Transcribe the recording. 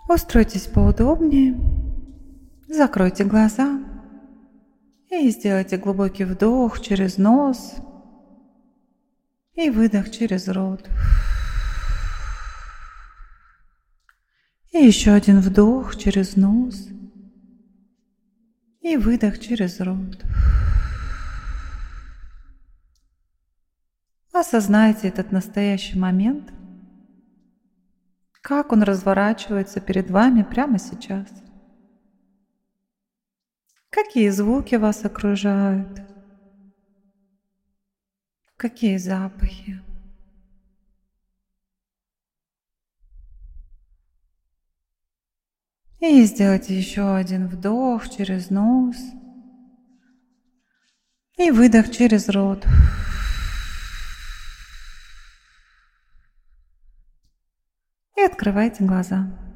Устройтесь поудобнее, закройте глаза и сделайте глубокий вдох через нос и выдох через рот. И еще один вдох через нос и выдох через рот. Осознайте этот настоящий момент, как он разворачивается перед вами прямо сейчас. Какие звуки вас окружают? Какие запахи? И сделайте еще один вдох через нос и выдох через рот. И открывайте глаза.